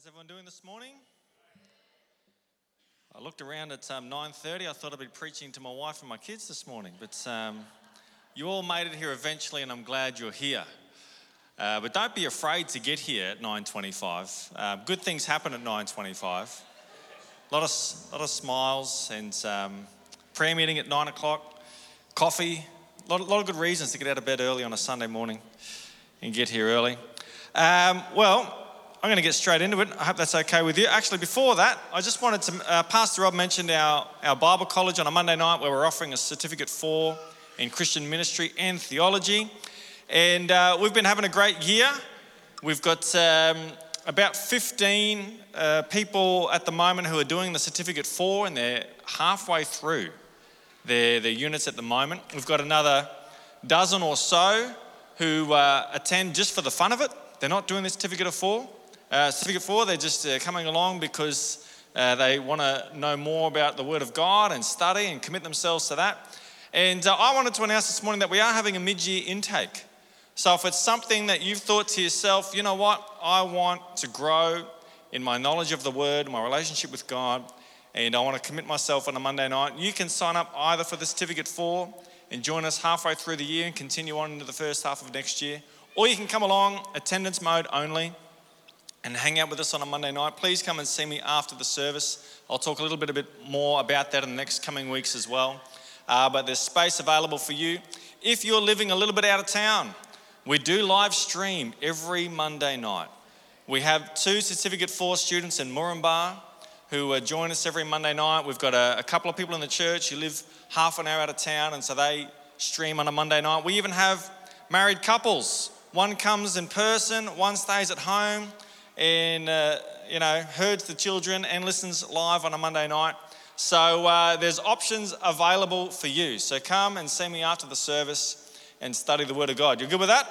How's everyone doing this morning? I looked around at 9:30. I thought I'd be preaching to my wife and my kids this morning, but you all made it here eventually, and I'm glad you're here. But don't be afraid to get here at 9:25. Good things happen at 9:25. A lot of smiles and prayer meeting at 9 o'clock, coffee. A lot of good reasons to get out of bed early on a Sunday morning and get here early. I'm going to get straight into it. I hope that's okay with you. Actually, before that, I just wanted to, Pastor Rob mentioned our Bible college on a Monday night where we're offering a Certificate 4 in Christian Ministry and Theology. And we've been having a great year. We've got about 15 people at the moment who are doing the Certificate 4, and they're halfway through their units at the moment. We've got another dozen or so who attend just for the fun of it. They're not doing the Certificate 4, they're just coming along because they want to know more about the Word of God and study and commit themselves to that. And I wanted to announce this morning that we are having a mid-year intake. So if it's something that you've thought to yourself, you know what, I want to grow in my knowledge of the Word, my relationship with God, and I want to commit myself on a Monday night, you can sign up either for the Certificate 4 and join us halfway through the year and continue on into the first half of next year. Or you can come along, attendance mode only, and hang out with us on a Monday night. Please come and see me after the service. I'll talk a little bit more about that in the next coming weeks as well. But there's space available for you. If you're living a little bit out of town, we do live stream every Monday night. We have 2 Certificate 4 students in Moranbah who join us every Monday night. We've got a couple of people in the church who live half an hour out of town, and so they stream on a Monday night. We even have married couples. One comes in person, one stays at home and, herds the children and listens live on a Monday night. So there's options available for you. So come and see me after the service and study the Word of God. You good with that?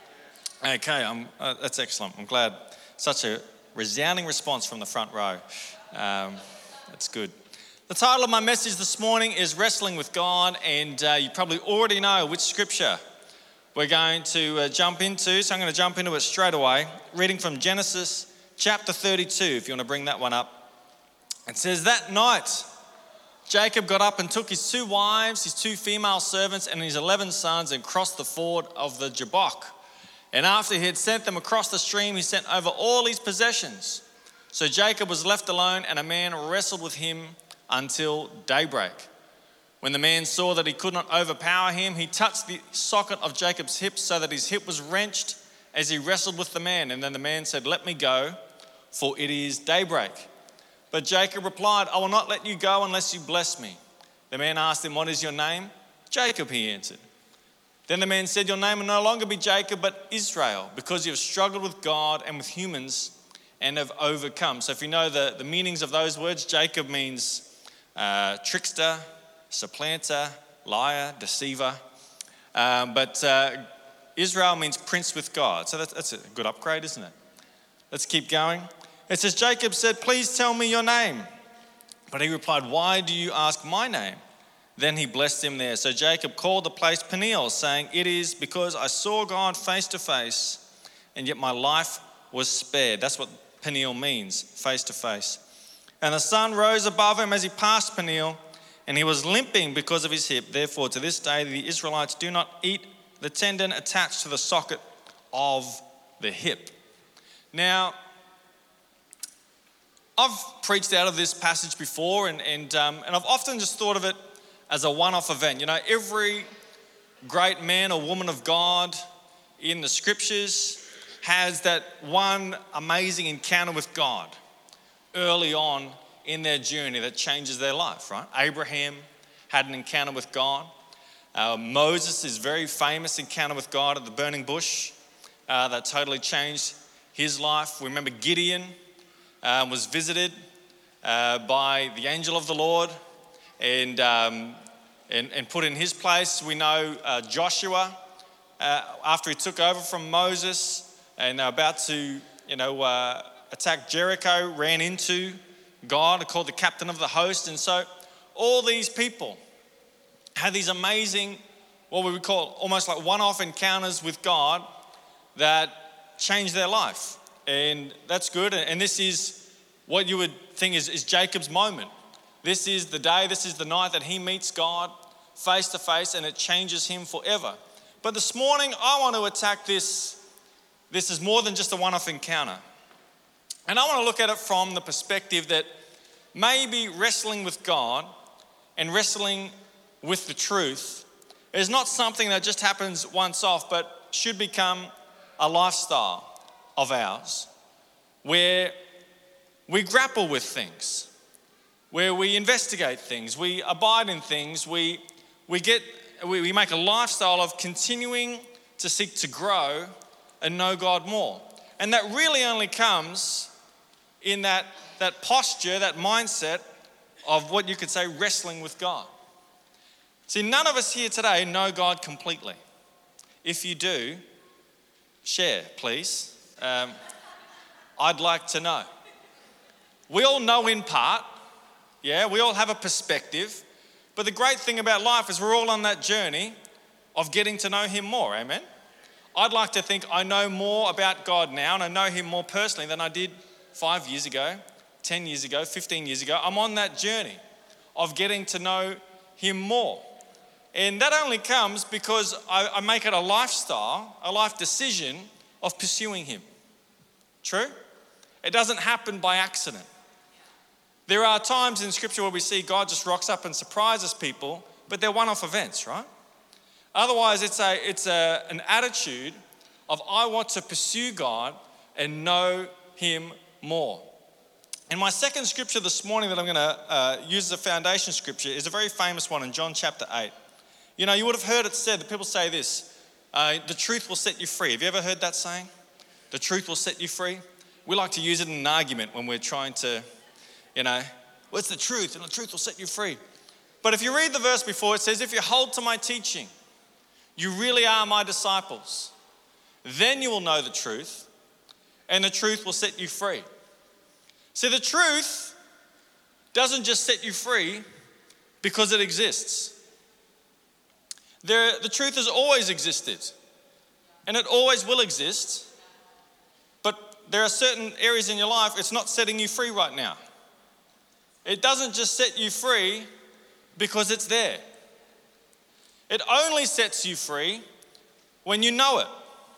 Okay, that's excellent. I'm glad. Such a resounding response from the front row. That's good. The title of my message this morning is Wrestling with God, and you probably already know which scripture we're going to jump into, so I'm going to jump into it straight away, reading from Genesis chapter 32, if you want to bring that one up. It says, that night, Jacob got up and took his 2 wives, his 2 female servants, and his 11 sons and crossed the ford of the Jabbok. And after he had sent them across the stream, he sent over all his possessions. So Jacob was left alone, and a man wrestled with him until daybreak. When the man saw that he could not overpower him, he touched the socket of Jacob's hip so that his hip was wrenched as he wrestled with the man. And then the man said, let me go, for it is daybreak. But Jacob replied, I will not let you go unless you bless me. The man asked him, what is your name? Jacob, he answered. Then the man said, your name will no longer be Jacob, but Israel, because you have struggled with God and with humans and have overcome. So if you know the meanings of those words, Jacob means trickster, supplanter, liar, deceiver. But Israel means prince with God. So that's a good upgrade, isn't it? Let's keep going. It says, Jacob said, please tell me your name. But he replied, why do you ask my name? Then he blessed him there. So Jacob called the place Peniel, saying, it is because I saw God face to face, and yet my life was spared. That's what Peniel means, face to face. And the sun rose above him as he passed Peniel, and he was limping because of his hip. Therefore, to this day, the Israelites do not eat the tendon attached to the socket of the hip. Now, I've preached out of this passage before, and I've often just thought of it as a one-off event. You know, every great man or woman of God in the scriptures has that one amazing encounter with God early on in their journey that changes their life, right? Abraham had an encounter with God. Moses' very famous encounter with God at the burning bush that totally changed his life. We remember Gideon was visited by the angel of the Lord and put in his place. We know Joshua, after he took over from Moses and about to, attack Jericho, ran into God, called the captain of the host. And so all these people had these amazing, what we would call almost like one-off encounters with God that changed their life. And that's good. And this is what you would think is Jacob's moment. This is the day, this is the night that he meets God face to face, and it changes him forever. But this morning, I want to attack this. This is more than just a one-off encounter. And I want to look at it from the perspective that maybe wrestling with God and wrestling with the truth is not something that just happens once off, but should become a lifestyle of ours, where we grapple with things, where we investigate things, we abide in things, we make a lifestyle of continuing to seek to grow and know God more. And that really only comes in that posture, that mindset of what you could say wrestling with God. See, none of us here today know God completely. If you do, share, please. I'd like to know. We all know in part, yeah, we all have a perspective, but the great thing about life is we're all on that journey of getting to know him more, amen? I'd like to think I know more about God now and I know him more personally than I did 5 years ago, 10 years ago, 15 years ago. I'm on that journey of getting to know him more. And that only comes because I make it a lifestyle, a life decision of pursuing him. True? It doesn't happen by accident. There are times in Scripture where we see God just rocks up and surprises people, but they're one-off events, right? Otherwise, it's an attitude of I want to pursue God and know him more. And my second scripture this morning that I'm going to use as a foundation scripture is a very famous one in John chapter 8. You know, you would have heard it said that people say this, the truth will set you free. Have you ever heard that saying? The truth will set you free. We like to use it in an argument when we're trying to, what's the truth? And the truth will set you free. But if you read the verse before, it says, if you hold to my teaching, you really are my disciples. Then you will know the truth, and the truth will set you free. See, the truth doesn't just set you free because it exists. The truth has always existed, and it always will exist, but there are certain areas in your life it's not setting you free right now. It doesn't just set you free because it's there. It only sets you free when you know it.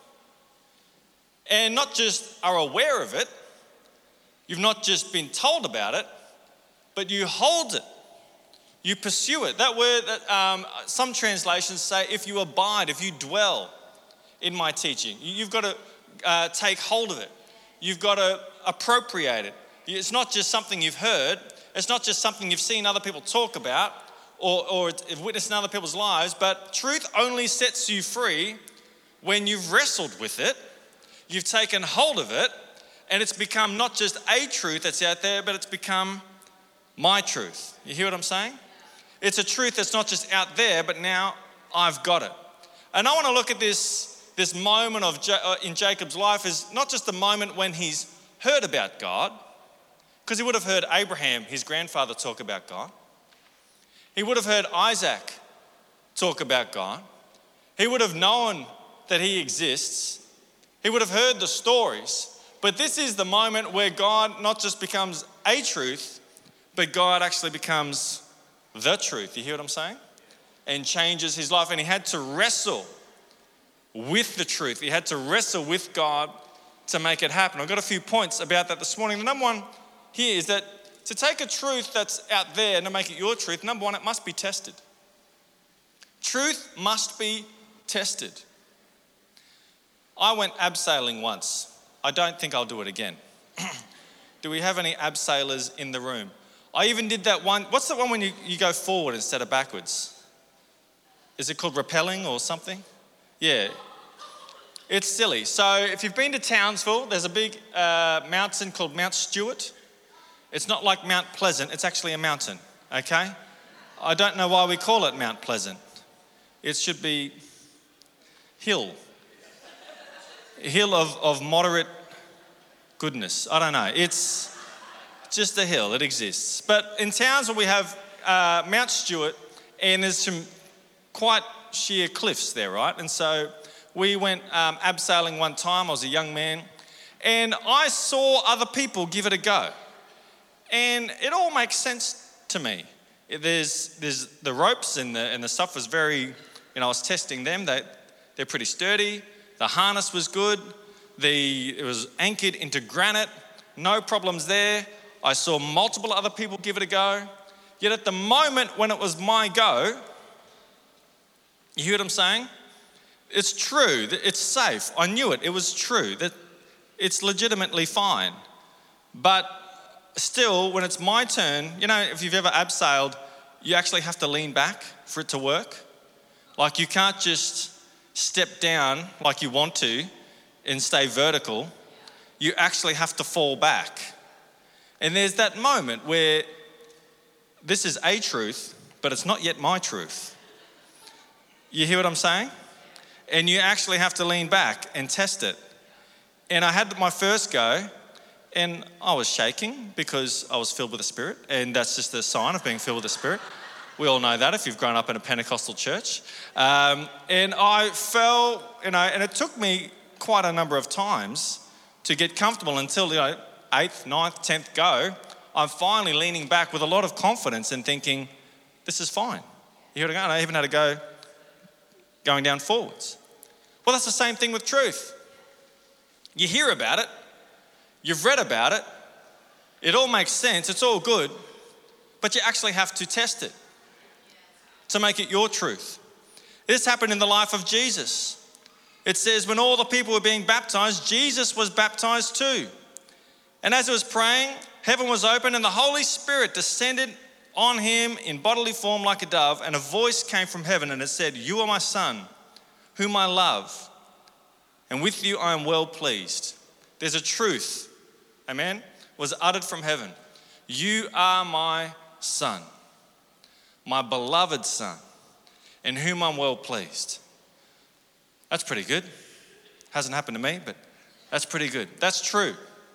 And not just are aware of it, you've not just been told about it, but you hold it. You pursue it. That word, some translations say, if you abide, if you dwell in my teaching, you've got to take hold of it. You've got to appropriate it. It's not just something you've heard. It's not just something you've seen other people talk about or witnessed in other people's lives, but truth only sets you free when you've wrestled with it, you've taken hold of it, and it's become not just a truth that's out there, but it's become my truth. You hear what I'm saying? It's a truth that's not just out there, but now I've got it. And I want to look at this moment in Jacob's life is not just the moment when he's heard about God, because he would have heard Abraham, his grandfather, talk about God. He would have heard Isaac talk about God. He would have known that he exists. He would have heard the stories. But this is the moment where God not just becomes a truth, but God actually becomes the truth. You hear what I'm saying? And changes his life. And he had to wrestle with the truth. He had to wrestle with God to make it happen. I've got a few points about that this morning. The number one here is that to take a truth that's out there and to make it your truth, number one, it must be tested. Truth must be tested. I went abseiling once. I don't think I'll do it again. Do we have any abseilers in the room? I even did that one. What's the one when you go forward instead of backwards? Is it called rappelling or something? Yeah. It's silly. So if you've been to Townsville, there's a big mountain called Mount Stewart. It's not like Mount Pleasant. It's actually a mountain, okay? I don't know why we call it Mount Pleasant. It should be hill of moderate goodness. I don't know. It's just a hill. It exists. But in Townsville, we have Mount Stewart, and there's some quite sheer cliffs there, right? And so we went abseiling one time. I was a young man, And I saw other people give it a go. And it all makes sense to me. There's the ropes and the stuff was very, I was testing them. They're pretty sturdy. The harness was good. It was anchored into granite. No problems there. I saw multiple other people give it a go. Yet at the moment when it was my go, you hear what I'm saying? It's true, that it's safe. I knew it. It was true that it's legitimately fine. But still, when it's my turn, if you've ever abseiled, you actually have to lean back for it to work. Like you can't just step down like you want to and stay vertical. You actually have to fall back. And there's that moment where this is a truth, but it's not yet my truth. You hear what I'm saying? And you actually have to lean back and test it. And I had my first go, and I was shaking because I was filled with the Spirit, and that's just a sign of being filled with the Spirit. We all know that if you've grown up in a Pentecostal church. And I fell, and it took me quite a number of times to get comfortable until, 8th, 9th, 10th go. I'm finally leaning back with a lot of confidence and thinking, this is fine. You hear what I'm going? I even had to go going down forwards. Well, that's the same thing with truth. You hear about it, you've read about it, it all makes sense, it's all good, but you actually have to test it to make it your truth. This happened in the life of Jesus. It says when all the people were being baptized, Jesus was baptized too. And as he was praying, heaven was opened and the Holy Spirit descended on him in bodily form like a dove, and a voice came from heaven and it said, "You are my son, whom I love, and with you I am well pleased." There's a truth, amen, was uttered from heaven. You are my son, my beloved son, in whom I'm well pleased. That's pretty good. Hasn't happened to me, but that's pretty good. That's true.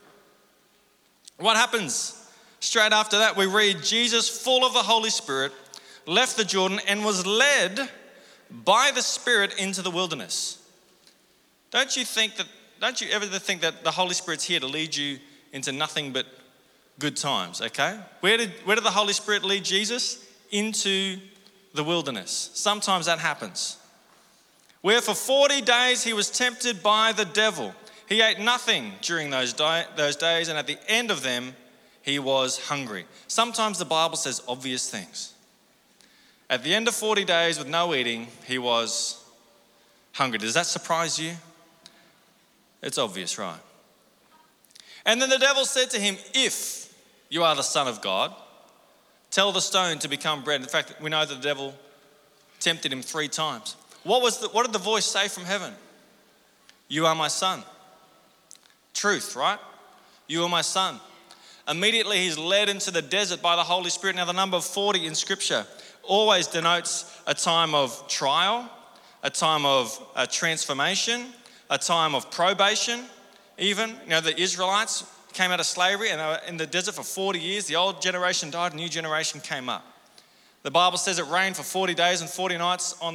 What happens? Straight after that, we read, Jesus, full of the Holy Spirit, left the Jordan and was led by the Spirit into the wilderness. Don't you ever think that the Holy Spirit's here to lead you into nothing but good times, okay? Where did the Holy Spirit lead Jesus? Into the wilderness. Sometimes that happens. Where for 40 days he was tempted by the devil. He ate nothing during those days, and at the end of them, he was hungry. Sometimes the Bible says obvious things. At the end of 40 days with no eating, he was hungry. Does that surprise you? It's obvious, right? And then the devil said to him, "If you are the Son of God, tell the stone to become bread." In fact, we know that the devil tempted him 3 times. What did the voice say from heaven? You are my son. Truth, right? You are my son. Immediately he's led into the desert by the Holy Spirit. Now the number 40 in Scripture always denotes a time of trial, a time of transformation, a time of probation even. The Israelites came out of slavery and they were in the desert for 40 years. The old generation died, a new generation came up. The Bible says it rained for 40 days and 40 nights on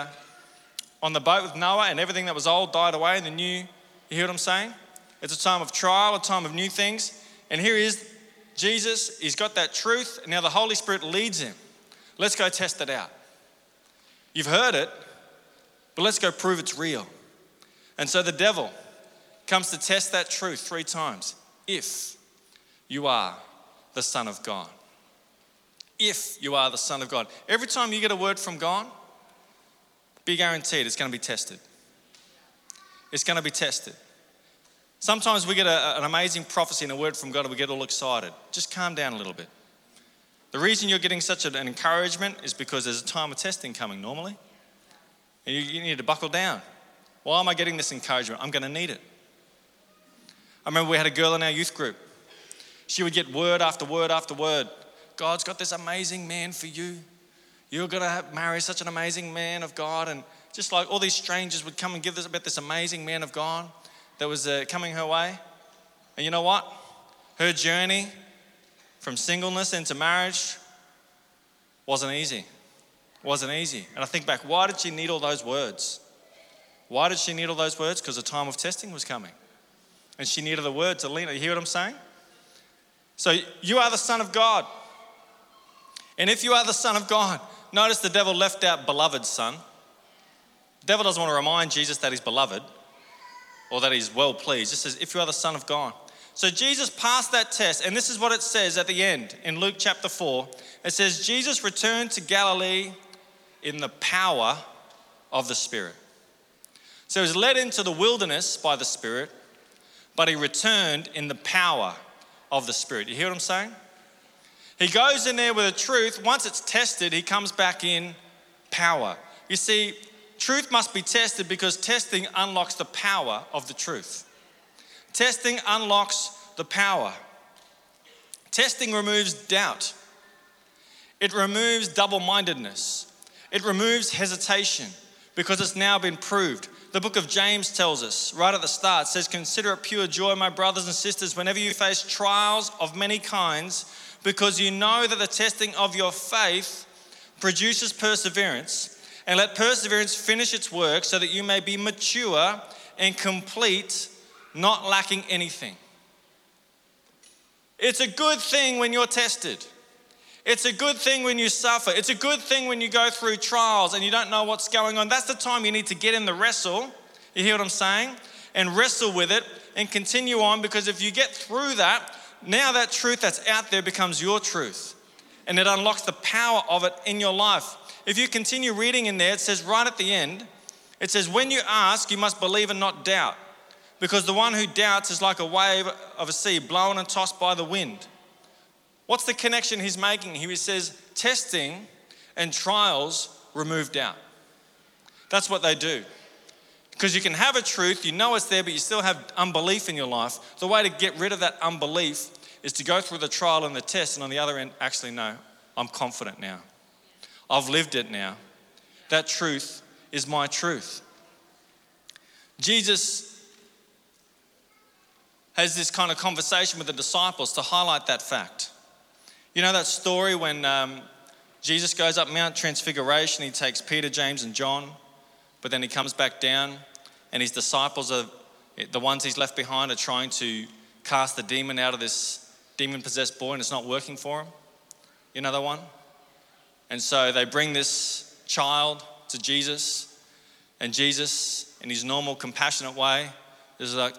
the boat with Noah, and everything that was old died away and the new, you hear what I'm saying? It's a time of trial, a time of new things. And here he is, Jesus, he's got that truth, and now the Holy Spirit leads him. Let's go test it out. You've heard it, but let's go prove it's real. And so the devil comes to test that truth 3 times. If you are the Son of God. If you are the Son of God. Every time you get a word from God, be guaranteed it's going to be tested. It's going to be tested. Sometimes we get an amazing prophecy and a word from God and we get all excited. Just calm down a little bit. The reason you're getting such an encouragement is because there's a time of testing coming normally. And you need to buckle down. Why am I getting this encouragement? I'm going to need it. I remember we had a girl in our youth group. She would get word after word after word. God's got this amazing man for you. You're going to marry such an amazing man of God. And just like all these strangers would come and give us about this amazing man of God that was coming her way. And you know what? Her journey from singleness into marriage wasn't easy. Wasn't easy. And I think back, why did she need all those words? Why did she need all those words? Because the time of testing was coming. And she needed the word to lean. You hear what I'm saying? So you are the Son of God. And if you are the Son of God, notice the devil left out beloved Son. The devil doesn't want to remind Jesus that he's beloved or that he's well pleased. It says, if you are the Son of God. So Jesus passed that test, and this is what it says at the end in Luke chapter 4. It says, Jesus returned to Galilee in the power of the Spirit. So he was led into the wilderness by the Spirit, but he returned in the power of the Spirit. You hear what I'm saying? He goes in there with a truth. Once it's tested, he comes back in power. You see, truth must be tested because testing unlocks the power of the truth. Testing unlocks the power. Testing removes doubt. It removes double-mindedness. It removes hesitation because it's now been proved. The book of James tells us right at the start, says, consider it pure joy, my brothers and sisters, whenever you face trials of many kinds, because you know that the testing of your faith produces perseverance. And let perseverance finish its work so that you may be mature and complete, not lacking anything. It's a good thing when you're tested. It's a good thing when you suffer. It's a good thing when you go through trials and you don't know what's going on. That's the time you need to get in the wrestle. You hear what I'm saying? And wrestle with it and continue on, because if you get through that, now that truth that's out there becomes your truth. And it unlocks the power of it in your life. If you continue reading in there, it says right at the end, it says, when you ask, you must believe and not doubt. Because the one who doubts is like a wave of a sea blown and tossed by the wind. What's the connection he's making? He says testing and trials remove doubt. That's what they do. Because you can have a truth, you know it's there, but you still have unbelief in your life. The way to get rid of that unbelief is to go through the trial and the test, and on the other end, actually, no, I'm confident now. I've lived it now. That truth is my truth. Jesus has this kind of conversation with the disciples to highlight that fact. You know that story when Jesus goes up Mount Transfiguration, he takes Peter, James, and John, but then he comes back down and his disciples, are the ones he's left behind, are trying to cast the demon out of this demon-possessed boy, and it's not working for him. You know that one? And so they bring this child to Jesus, and Jesus, in his normal compassionate way, is like,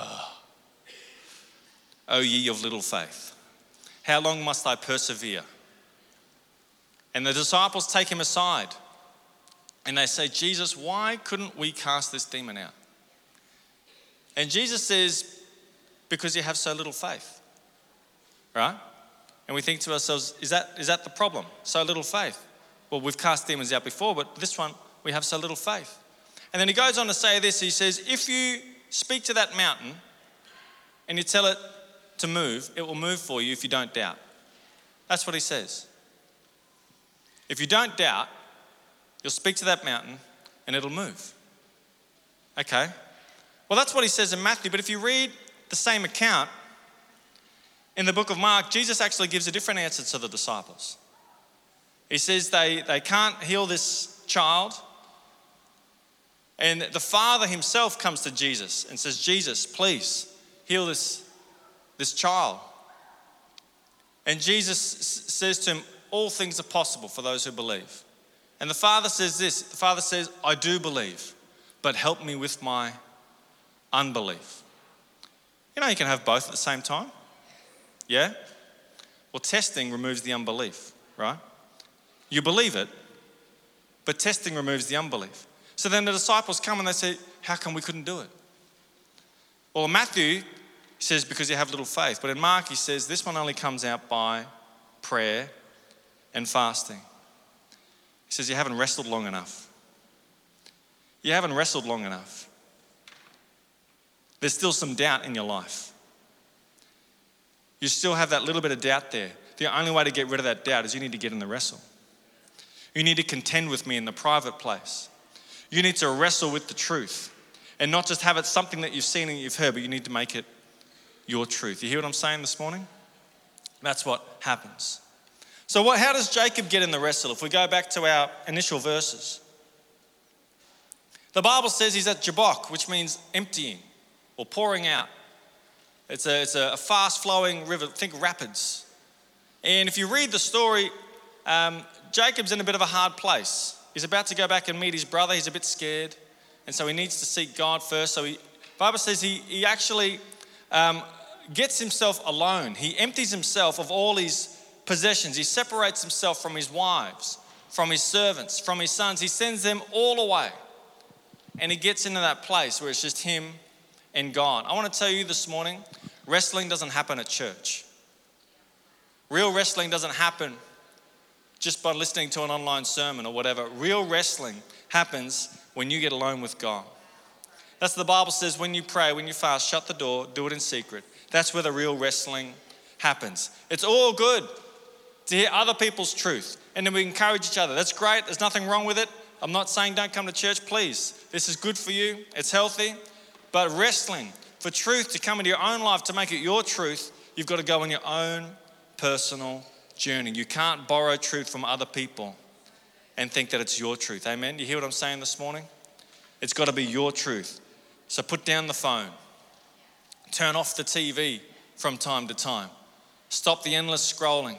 O ye of little faith, how long must I persevere? And the disciples take him aside and they say, Jesus, why couldn't we cast this demon out? And Jesus says, because you have so little faith, right? And we think to ourselves, is that the problem? So little faith. Well, we've cast demons out before, but this one, we have so little faith. And then he goes on to say this, he says, if you speak to that mountain and you tell it to move, it will move for you if you don't doubt. That's what he says. If you don't doubt, you'll speak to that mountain and it'll move. Okay. Well, that's what he says in Matthew, but if you read the same account in the book of Mark, Jesus actually gives a different answer to the disciples. He says they can't heal this child, and the Father himself comes to Jesus and says, Jesus, please heal this child. And Jesus says to him, all things are possible for those who believe. And the Father says this, the Father says, I do believe, but help me with my unbelief. You know, you can have both at the same time. Yeah? Well, testing removes the unbelief, right? You believe it, but testing removes the unbelief. So then the disciples come and they say, how come we couldn't do it? Well, in Matthew, he says, because you have little faith. But in Mark, he says, this one only comes out by prayer and fasting. He says, you haven't wrestled long enough. You haven't wrestled long enough. There's still some doubt in your life. You still have that little bit of doubt there. The only way to get rid of that doubt is you need to get in the wrestle. You need to contend with me in the private place. You need to wrestle with the truth and not just have it something that you've seen and you've heard, but you need to make it your truth. You hear what I'm saying this morning? That's what happens. So how does Jacob get in the wrestle? If we go back to our initial verses. The Bible says he's at Jabbok, which means emptying or pouring out. It's a fast-flowing river. Think rapids. And if you read the story, Jacob's in a bit of a hard place. He's about to go back and meet his brother. He's a bit scared. And so he needs to seek God first. So the Bible says he actually gets himself alone. He empties himself of all his possessions. He separates himself from his wives, from his servants, from his sons. He sends them all away. And he gets into that place where it's just him and God. I want to tell you this morning, wrestling doesn't happen at church. Real wrestling doesn't happen just by listening to an online sermon or whatever. Real wrestling happens when you get alone with God. That's what the Bible says, when you pray, when you fast, shut the door, do it in secret. That's where the real wrestling happens. It's all good to hear other people's truth and then we encourage each other. That's great. There's nothing wrong with it. I'm not saying don't come to church, please. This is good for you. It's healthy. But wrestling for truth to come into your own life, to make it your truth, you've got to go on your own personal journey. You can't borrow truth from other people and think that it's your truth. Amen? You hear what I'm saying this morning? It's got to be your truth. So put down the phone. Turn off the TV from time to time. Stop the endless scrolling.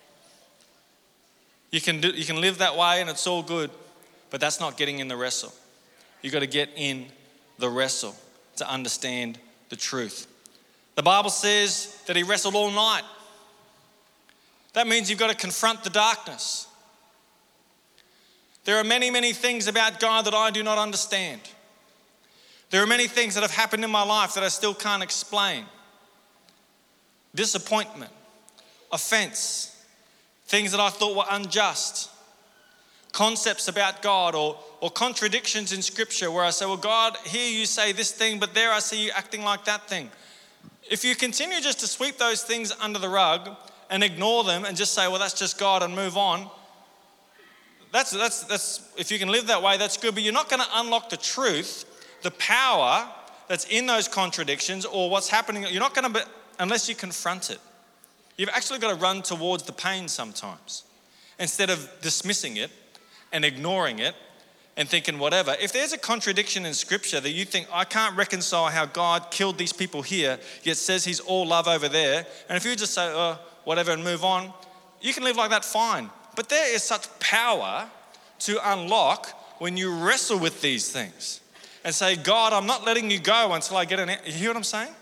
You can live that way and it's all good, but that's not getting in the wrestle. You've got to get in the wrestle to understand the truth. The Bible says that he wrestled all night. That means you've got to confront the darkness. There are many, many things about God that I do not understand. There are many things that have happened in my life that I still can't explain. Disappointment, offense, things that I thought were unjust, concepts about God or contradictions in Scripture where I say, well, God, here you say this thing, but there I see you acting like that thing. If you continue just to sweep those things under the rug and ignore them and just say, well, that's just God and move on, that's if you can live that way, that's good, but you're not going to unlock the truth, the power that's in those contradictions or what's happening. You're not going to, unless you confront it. You've actually got to run towards the pain sometimes instead of dismissing it and ignoring it and thinking whatever. If there's a contradiction in Scripture that you think, I can't reconcile how God killed these people here, yet says he's all love over there, and if you just say, whatever, and move on, you can live like that fine. But there is such power to unlock when you wrestle with these things and say, God, I'm not letting you go until I get an answer. You hear what I'm saying?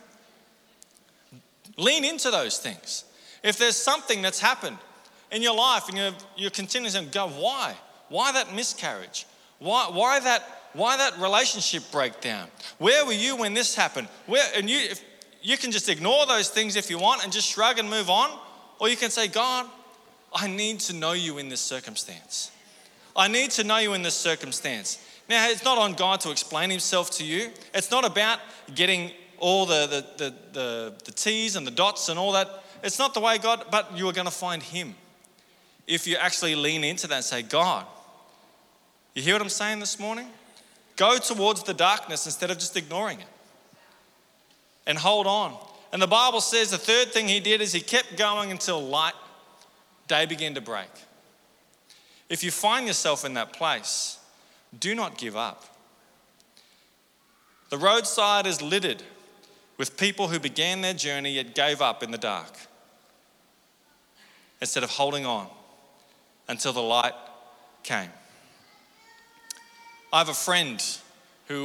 Lean into those things. If there's something that's happened in your life and you're continuing to go, why? Why that miscarriage? Why that relationship breakdown? Where were you when this happened? If you can just ignore those things if you want and just shrug and move on, or you can say, God, I need to know you in this circumstance. I need to know you in this circumstance. Now, it's not on God to explain himself to you. It's not about getting all the T's and the dots and all that. It's not the way God, but you are going to find him if you actually lean into that and say, God, you hear what I'm saying this morning? Go towards the darkness instead of just ignoring it. And hold on. And the Bible says the third thing he did is he kept going until day began to break. If you find yourself in that place, do not give up. The roadside is littered with people who began their journey yet gave up in the dark instead of holding on until the light came. I have a friend who,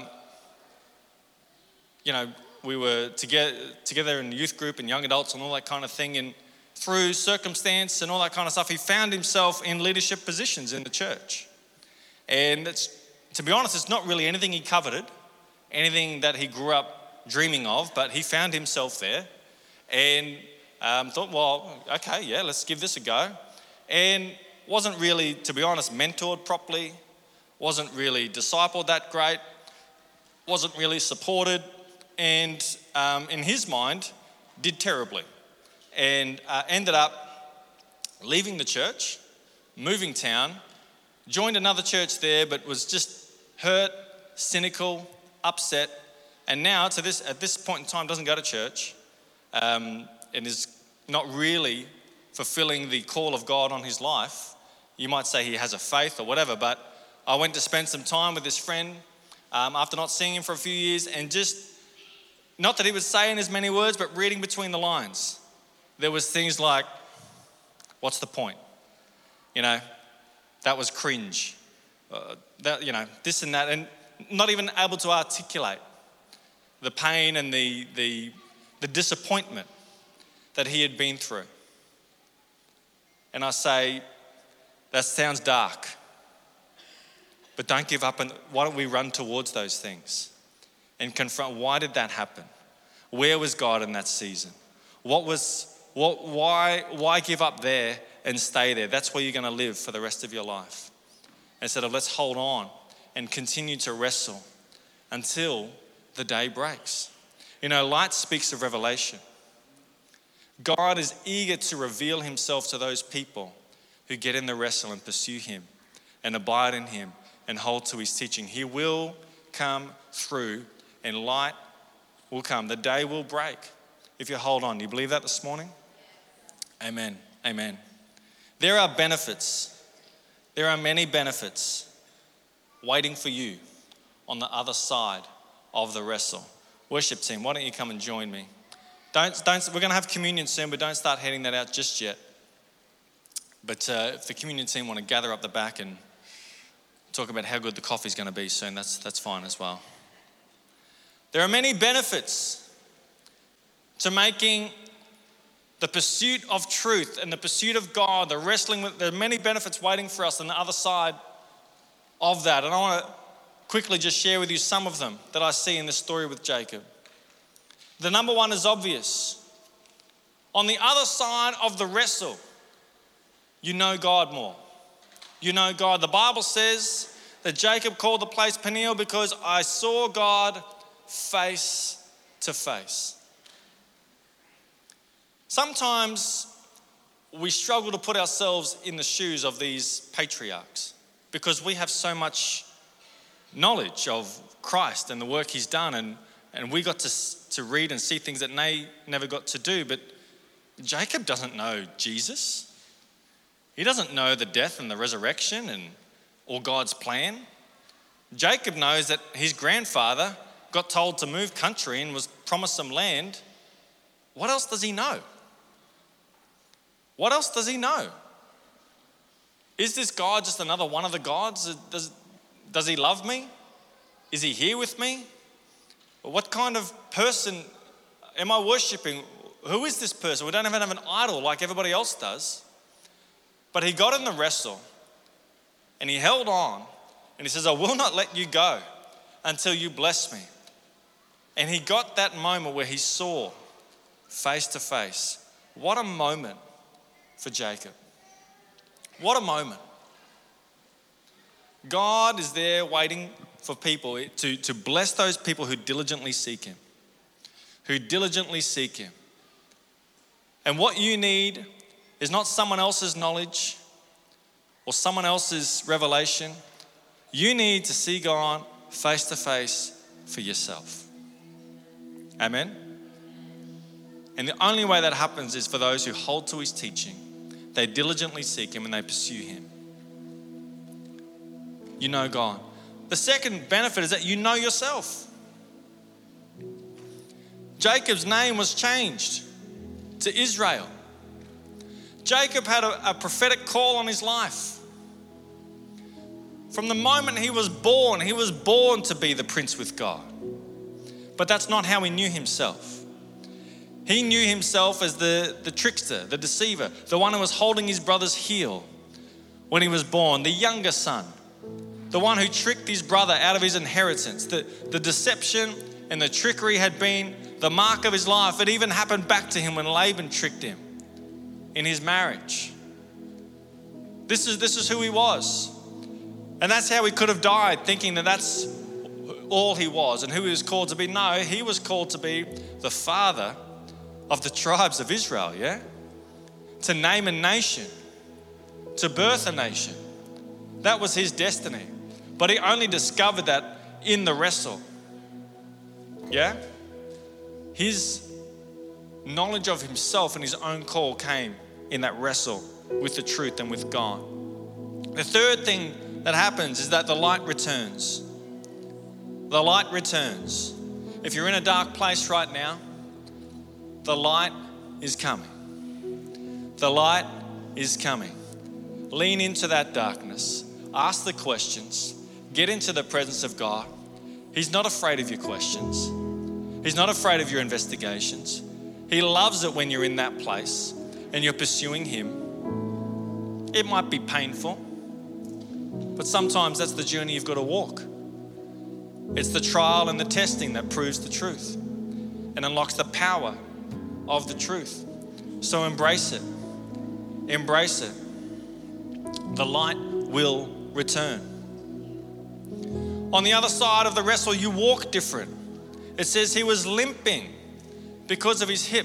we were together in the youth group and young adults and all that kind of thing, and through circumstance and all that kind of stuff, he found himself in leadership positions in the church. And to be honest, it's not really anything he coveted, anything that he grew up dreaming of, but he found himself there and thought, well, okay, yeah, let's give this a go. And wasn't really, to be honest, mentored properly, wasn't really discipled that great, wasn't really supported, and in his mind, did terribly. And ended up leaving the church, moving town, joined another church there, but was just hurt, cynical, upset, and now at this point in time doesn't go to church and is not really fulfilling the call of God on his life. You might say he has a faith or whatever, but I went to spend some time with this friend after not seeing him for a few years, and just not that he would say in as many words, but reading between the lines, there was things like, what's the point? That was cringe. This and that, and not even able to articulate the pain and the disappointment that he had been through. And I say, that sounds dark, but don't give up, and why don't we run towards those things and confront, why did that happen? Where was God in that season? Why give up there and stay there? That's where you're going to live for the rest of your life. Instead of let's hold on and continue to wrestle until the day breaks. Light speaks of revelation. God is eager to reveal himself to those people who get in the wrestle and pursue him and abide in him and hold to his teaching. He will come through and light will come. The day will break if you hold on. Do you believe that this morning? Amen. Amen. There are benefits. There are many benefits waiting for you on the other side of the wrestle. Worship team, why don't you come and join me? We're going to have communion soon, but don't start heading that out just yet. But if the communion team want to gather up the back and talk about how good the coffee's going to be soon, that's fine as well. There are many benefits to making the pursuit of truth and the pursuit of God, the wrestling with, there are many benefits waiting for us on the other side of that. And I want to quickly just share with you some of them that I see in this story with Jacob. The number one is obvious. On the other side of the wrestle, you know God more. You know God. The Bible says that Jacob called the place Peniel because I saw God face to face. Sometimes we struggle to put ourselves in the shoes of these patriarchs because we have so much knowledge of Christ and the work he's done, and we got to read and see things that they never got to do. But Jacob doesn't know Jesus. He doesn't know the death and the resurrection or God's plan. Jacob knows that his grandfather got told to move country and was promised some land. What else does he know? What else does he know? Is this God just another one of the gods? Does he love me? Is he here with me? What kind of person am I worshiping? Who is this person? We don't even have an idol like everybody else does. But he got in the wrestle and he held on and he says, I will not let you go until you bless me. And he got that moment where he saw face to face. What a moment for Jacob. What a moment. God is there waiting for people to bless those people who diligently seek him. Who diligently seek him. And what you need is not someone else's knowledge or someone else's revelation. You need to see God face to face for yourself. Amen? And the only way that happens is for those who hold to his teaching. They diligently seek him and they pursue him. You know God. The second benefit is that you know yourself. Jacob's name was changed to Israel. Jacob had a prophetic call on his life. From the moment he was born to be the prince with God. But that's not how he knew himself. He knew himself as the trickster, the deceiver, the one who was holding his brother's heel when he was born, the younger son, the one who tricked his brother out of his inheritance. The deception and the trickery had been the mark of his life. It even happened back to him when Laban tricked him in his marriage. This is who he was. And that's how he could have died, thinking that that's all he was and who he was called to be. No, he was called to be the father of the tribes of Israel, yeah? To name a nation, to birth a nation. That was his destiny. But he only discovered that in the wrestle, yeah? His knowledge of himself and his own call came in that wrestle with the truth and with God. The third thing that happens is that the light returns. The light returns. if you're in a dark place right now, the light is coming. The light is coming. Lean into that darkness. Ask the questions. Get into the presence of God. He's not afraid of your questions. He's not afraid of your investigations. He loves it when you're in that place and you're pursuing Him. It might be painful, but sometimes that's the journey you've got to walk. It's the trial and the testing that proves the truth and unlocks the power of the truth. So embrace it. Embrace it. The light will return. On the other side of the wrestle, you walk different. It says he was limping because of his hip.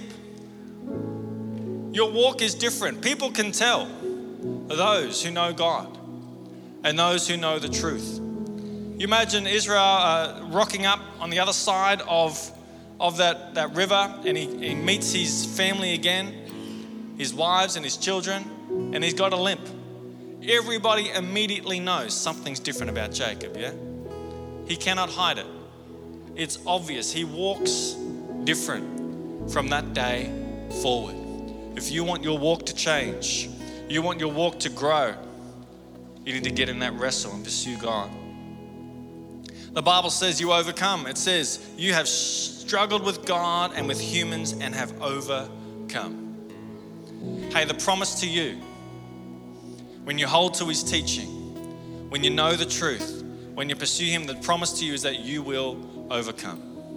Your walk is different. People can tell, those who know God and those who know the truth. You imagine Israel rocking up on the other side of that river, and he meets his family again, his wives and his children, and he's got a limp. Everybody immediately knows something's different about Jacob, yeah? He cannot hide it. It's obvious. He walks different from that day forward. If you want your walk to change, you want your walk to grow, you need to get in that wrestle and pursue God. The Bible says you overcome. It says you have struggled with God and with humans and have overcome. Hey, the promise to you, when you hold to His teaching, when you know the truth, when you pursue Him, the promise to you is that you will overcome.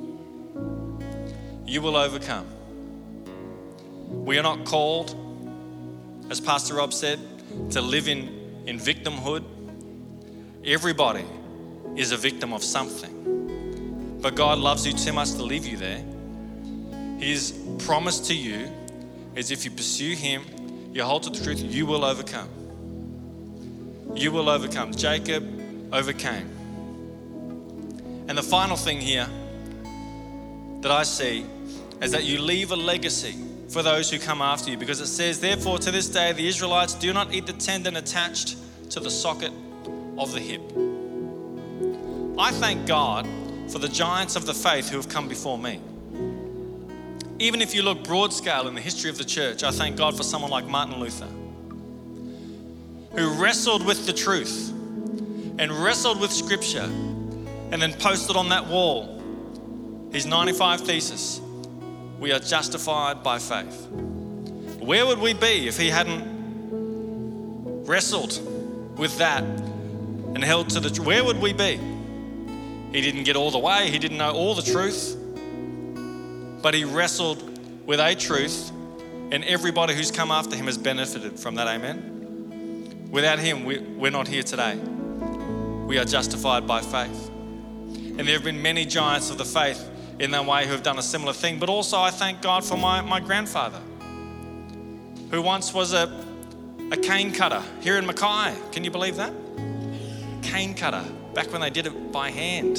You will overcome. We are not called, as Pastor Rob said, to live in victimhood. Everybody is a victim of something. But God loves you too much to leave you there. His promise to you is if you pursue Him, you hold to the truth, you will overcome. You will overcome. Jacob overcame. And the final thing here that I see is that you leave a legacy for those who come after you, because it says, therefore to this day the Israelites do not eat the tendon attached to the socket of the hip. I thank God for the giants of the faith who have come before me. Even if you look broad scale in the history of the church, I thank God for someone like Martin Luther, who wrestled with the truth and wrestled with Scripture and then posted on that wall his 95 Thesis. We are justified by faith. Where would we be if he hadn't wrestled with that and held to the truth? Where would we be? He didn't get all the way. He didn't know all the truth. But he wrestled with a truth, and everybody who's come after him has benefited from that. Amen. Without him, we're not here today. We are justified by faith. And there have been many giants of the faith in that way who have done a similar thing. But also I thank God for my grandfather, who once was a cane cutter here in Mackay. Can you believe that? Cane cutter, back when they did it by hand.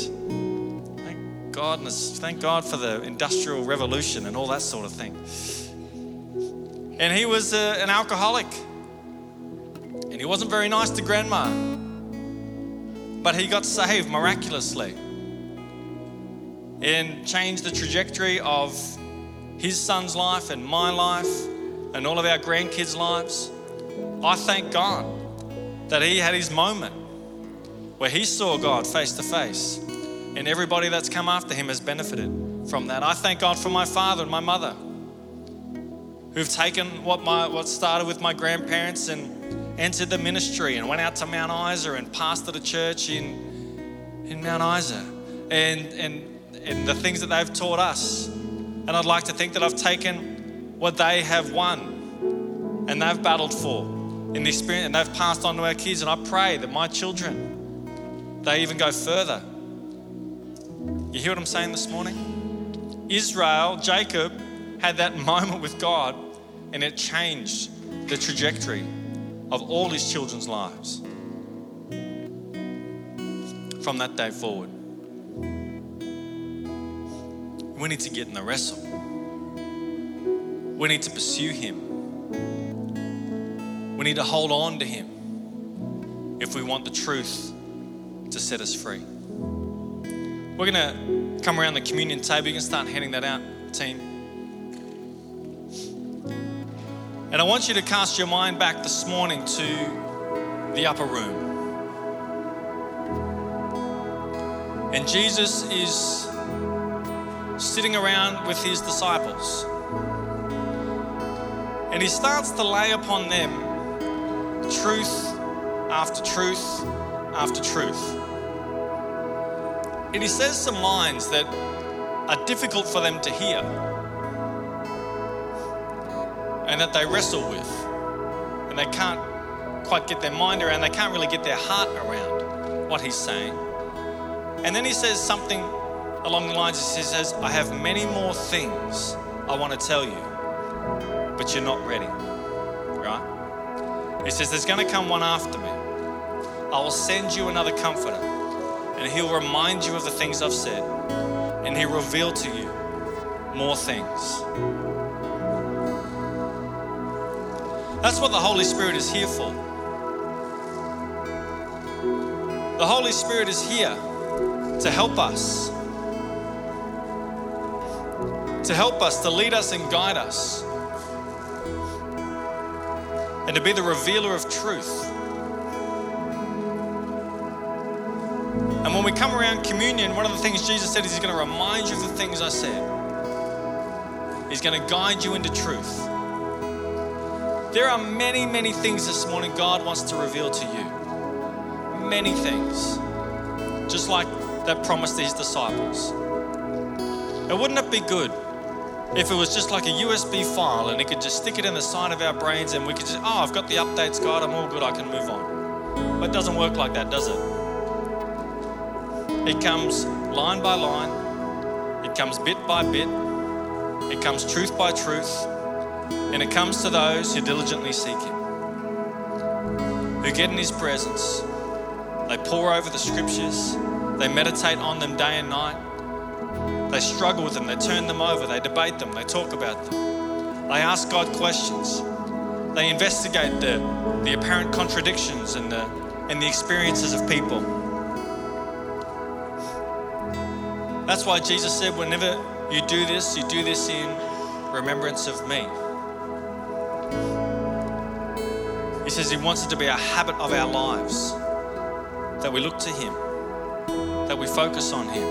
Thank God for the Industrial Revolution and all that sort of thing. And he was an alcoholic. And he wasn't very nice to Grandma. But he got saved miraculously and changed the trajectory of his son's life and my life and all of our grandkids' lives. I thank God that he had his moment where he saw God face to face, and everybody that's come after him has benefited from that. I thank God for my father and my mother, who've taken what started with my grandparents and entered the ministry and went out to Mount Isa and pastored a church in Mount Isa, and the things that they've taught us. And I'd like to think that I've taken what they have won and they've battled for in the experience, and they've passed on to our kids. And I pray that my children, they even go further. You hear what I'm saying this morning? Israel, Jacob, had that moment with God, and it changed the trajectory of all his children's lives from that day forward. We need to get in the wrestle. We need to pursue him. We need to hold on to him if we want the truth to set us free. We're going to come around the communion table. You can start handing that out, team. And I want you to cast your mind back this morning to the upper room. And Jesus is sitting around with his disciples. And he starts to lay upon them truth after truth after truth. And he says some lines that are difficult for them to hear and that they wrestle with. And they can't quite get their mind around, they can't really get their heart around what he's saying. And then he says something along the lines, he says, I have many more things I want to tell you, but you're not ready, right? He says, there's going to come one after me. I will send you another comforter, and he'll remind you of the things I've said, and he'll reveal to you more things. That's what the Holy Spirit is here for. The Holy Spirit is here to help us, to lead us and guide us, and to be the revealer of truth. And when we come around communion, one of the things Jesus said is he's going to remind you of the things I said. He's going to guide you into truth. There are many, many things this morning God wants to reveal to you. Many things. Just like that promise to his disciples. And wouldn't it be good if it was just like a USB file and he could just stick it in the side of our brains and we could just, I've got the updates, God, I'm all good, I can move on. But it doesn't work like that, does it? It comes line by line, it comes bit by bit, it comes truth by truth, and it comes to those who diligently seek him, who get in his presence, they pore over the scriptures, they meditate on them day and night. They struggle with them, they turn them over, they debate them, they talk about them. They ask God questions. They investigate the apparent contradictions and the experiences of people. That's why Jesus said, whenever you do this in remembrance of me. He says he wants it to be a habit of our lives, that we look to him, that we focus on him,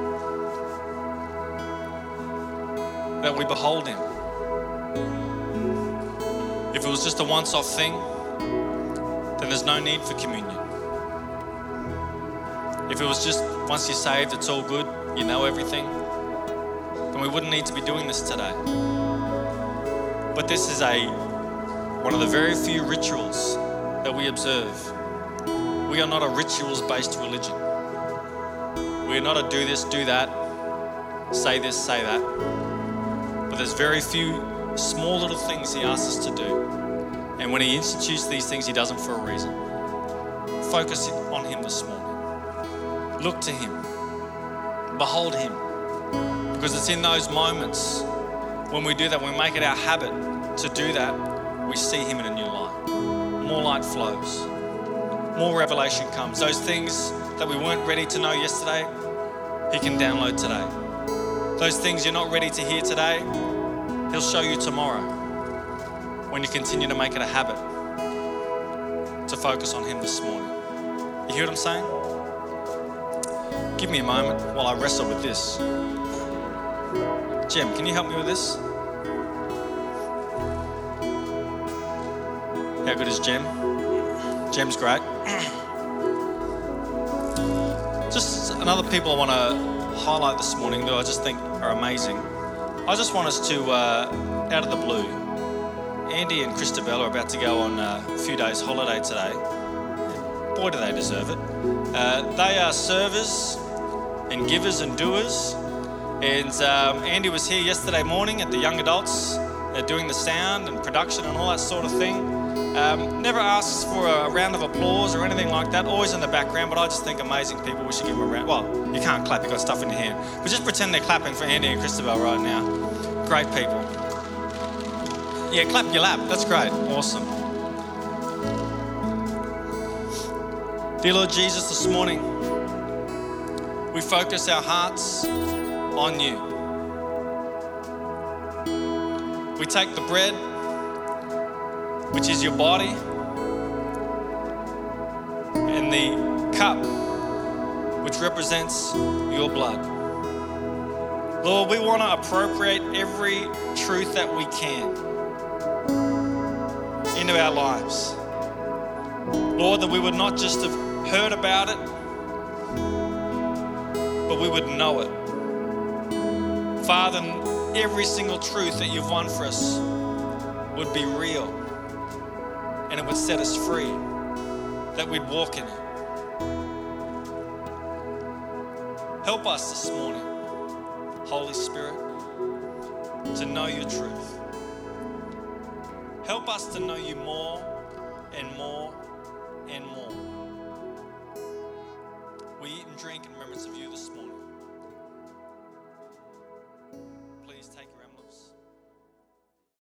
that we behold him. If it was just a once-off thing, then there's no need for communion. If it was just once you're saved, it's all good, you know everything, then we wouldn't need to be doing this today. But this is one of the very few rituals that we observe. We are not a rituals-based religion. We are not a do this, do that, say this, say that. But there's very few small little things he asks us to do. And when he institutes these things, he does them for a reason. Focus on him this morning. Look to him. Behold him. Because it's in those moments when we do that, when we make it our habit to do that, we see him in a new light. More light flows. More revelation comes. Those things that we weren't ready to know yesterday, he can download today. Those things you're not ready to hear today, he'll show you tomorrow when you continue to make it a habit to focus on him this morning. You hear what I'm saying? Give me a moment while I wrestle with this. Jem, can you help me with this? How good is Jem? Jem's great. Just another people I want to highlight this morning that I just think are amazing. I just want us to, out of the blue, Andy and Christabel are about to go on a few days holiday today. Boy, do they deserve it. They are servers and givers and doers. And Andy was here yesterday morning at the young adults, doing the sound and production and all that sort of thing. Never asks for a round of applause or anything like that, always in the background, but I just think amazing people, we should give them a round. Well, you can't clap, you've got stuff in your hand. But just pretend they're clapping for Andy and Christabel right now. Great people. Yeah, clap your lap, that's great, awesome. Dear Lord Jesus, this morning, we focus our hearts on you. We take the bread, which is your body, and the cup, which represents your blood. Lord, we want to appropriate every truth that we can into our lives. Lord, that we would not just have heard about it, but we would know it. Father, every single truth that you've won for us would be real, and it would set us free, that we'd walk in it. Help us this morning, Holy Spirit, to know your truth. Help us to know you more and more